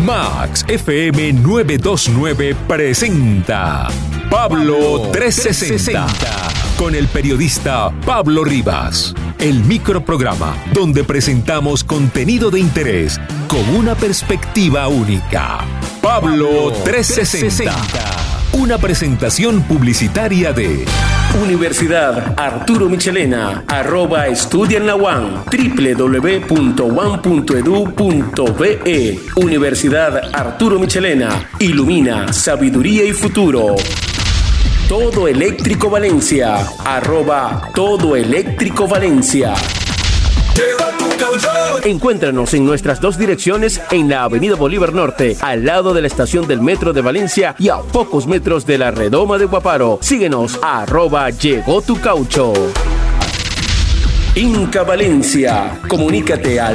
Max FM 929 presenta Pablo 360 con el periodista Pablo Rivas. El microprograma donde presentamos contenido de interés con una perspectiva única. Pablo 360. Una presentación publicitaria de Universidad Arturo Michelena, @estudia en la UAM, www.uam.edu.be. Universidad Arturo Michelena, ilumina sabiduría y futuro. Todo Eléctrico Valencia, @Todo Eléctrico Valencia. Encuéntranos en nuestras dos direcciones en la Avenida Bolívar Norte, al lado de la estación del Metro de Valencia y a pocos metros de la Redoma de Guaparo. Síguenos @Llegó tu Caucho. Inca Valencia. Comunícate al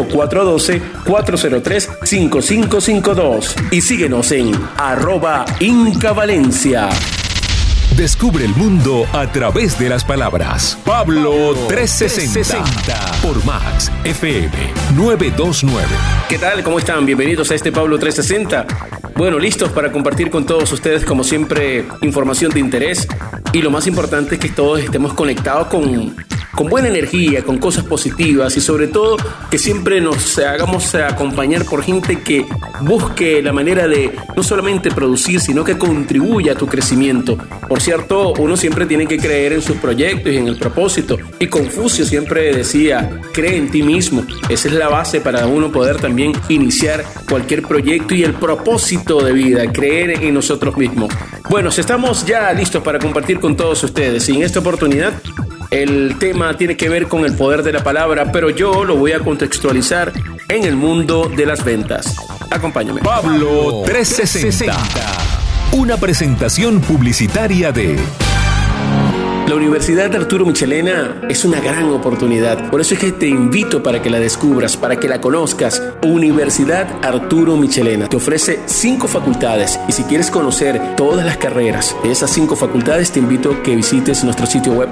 0412-403-5552 y síguenos en @Inca Valencia. Descubre el mundo a través de las palabras. Pablo 360 por Max FM 929. ¿Qué tal? ¿Cómo están? Bienvenidos a este Pablo 360. Bueno, listos para compartir con todos ustedes, como siempre, información de interés. Y lo más importante es que todos estemos conectados con buena energía, con cosas positivas y sobre todo que siempre nos hagamos acompañar por gente que busque la manera de no solamente producir, sino que contribuya a tu crecimiento. Por cierto, uno siempre tiene que creer en sus proyectos y en el propósito. Y Confucio siempre decía, cree en ti mismo. Esa es la base para uno poder también iniciar cualquier proyecto y el propósito de vida, creer en nosotros mismos. Bueno, estamos ya listos para compartir con todos ustedes y en esta oportunidad el tema tiene que ver con el poder de la palabra, pero yo lo voy a contextualizar en el mundo de las ventas. Acompáñame. Pablo 360. Una presentación publicitaria de la Universidad Arturo Michelena es una gran oportunidad. Por eso es que te invito para que la descubras, para que la conozcas. Universidad Arturo Michelena te ofrece 5 facultades y si quieres conocer todas las carreras de esas 5 facultades, te invito a que visites nuestro sitio web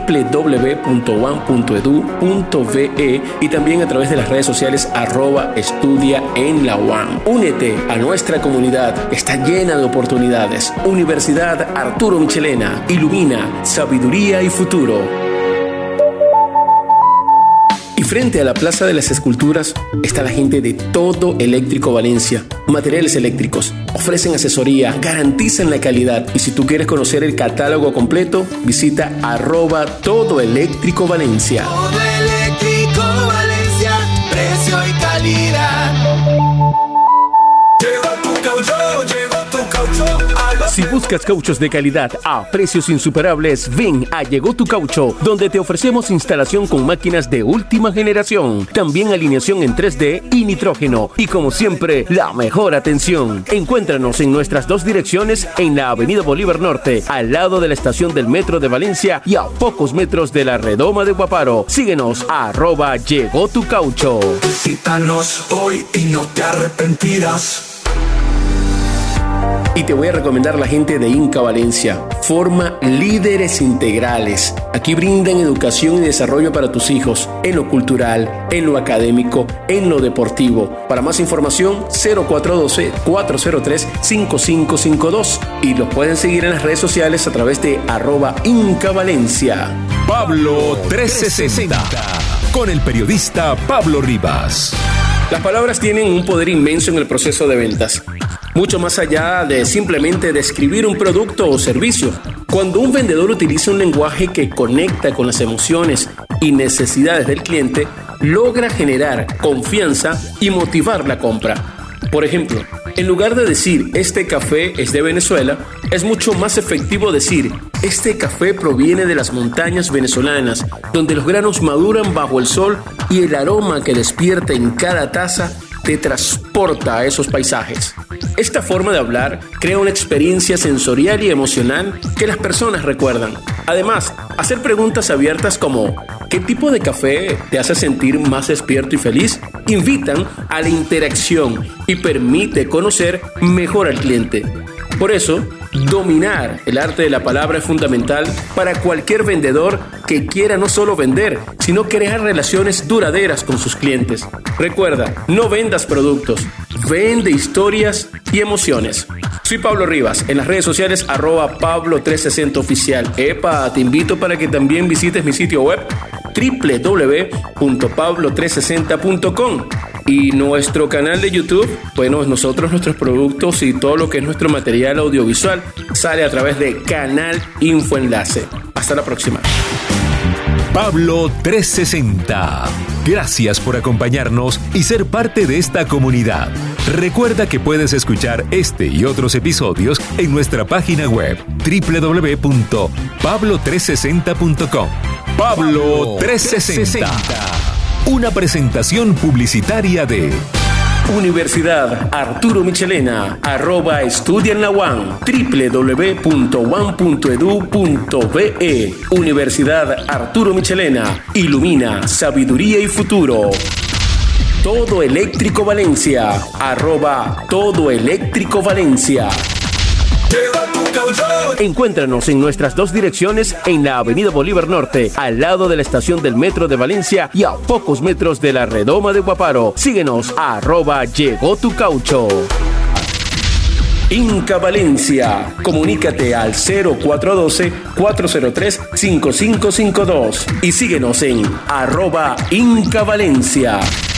www.uam.edu.be y también a través de las redes sociales @estudia en la UAM. Únete a nuestra comunidad, está llena de oportunidades. Universidad Arturo Michelena, ilumina sabiduría y futuro. Y frente a la Plaza de las Esculturas está la gente de Todo Eléctrico Valencia. Materiales eléctricos, ofrecen asesoría, garantizan la calidad. Y si tú quieres conocer el catálogo completo, visita @Todo Eléctrico Valencia. Todo Eléctrico Valencia, precio y calidad. Llegó tu caucho, llegó tu caucho. Si buscas cauchos de calidad a precios insuperables, ven a Llegó tu Caucho, donde te ofrecemos instalación con máquinas de última generación, también alineación en 3D y nitrógeno, y como siempre, la mejor atención. Encuéntranos en nuestras dos direcciones en la Avenida Bolívar Norte, al lado de la estación del Metro de Valencia y a pocos metros de la Redoma de Guaparo. Síguenos @Llegó tu Caucho. Visítanos hoy y no te arrepentirás. Y te voy a recomendar la gente de Inca Valencia. Forma líderes integrales. Aquí brindan educación y desarrollo para tus hijos en lo cultural, en lo académico, en lo deportivo. Para más información, 0412-403-5552. Y los pueden seguir en las redes sociales a través de @Inca Valencia. Pablo 360 con el periodista Pablo Rivas. Las palabras tienen un poder inmenso en el proceso de ventas. Mucho más allá de simplemente describir un producto o servicio. Cuando un vendedor utiliza un lenguaje que conecta con las emociones y necesidades del cliente, logra generar confianza y motivar la compra. Por ejemplo, en lugar de decir este café es de Venezuela, es mucho más efectivo decir este café proviene de las montañas venezolanas, donde los granos maduran bajo el sol y el aroma que despierta en cada taza te transporta a esos paisajes. Esta forma de hablar crea una experiencia sensorial y emocional que las personas recuerdan. Además, hacer preguntas abiertas como ¿qué tipo de café te hace sentir más despierto y feliz? Invitan a la interacción y permite conocer mejor al cliente. Por eso, dominar el arte de la palabra es fundamental para cualquier vendedor que quiera no solo vender, sino crear relaciones duraderas con sus clientes. Recuerda, no vendas productos, vende historias y emociones. Soy Pablo Rivas, en las redes sociales @Pablo360oficial. Te invito para que también visites mi sitio web www.pablo360.com y nuestro canal de YouTube. Bueno, nuestros productos y todo lo que es nuestro material audiovisual sale a través de Canal Infoenlace. Hasta la próxima. Pablo 360. Gracias por acompañarnos y ser parte de esta comunidad. Recuerda que puedes escuchar este y otros episodios en nuestra página web www.pablo360.com. Pablo 360. Una presentación publicitaria de Universidad Arturo Michelena, @estudia en la UAM, www.uam.edu.be. Universidad Arturo Michelena, ilumina sabiduría y futuro. Todo Eléctrico Valencia, @Todo Eléctrico Valencia. Encuéntranos en nuestras dos direcciones en la Avenida Bolívar Norte, al lado de la estación del Metro de Valencia y a pocos metros de la Redoma de Guaparo. Síguenos @Llegó tu Caucho. Inca Valencia. Comunícate al 0412-403-5552 y síguenos en @Inca Valencia.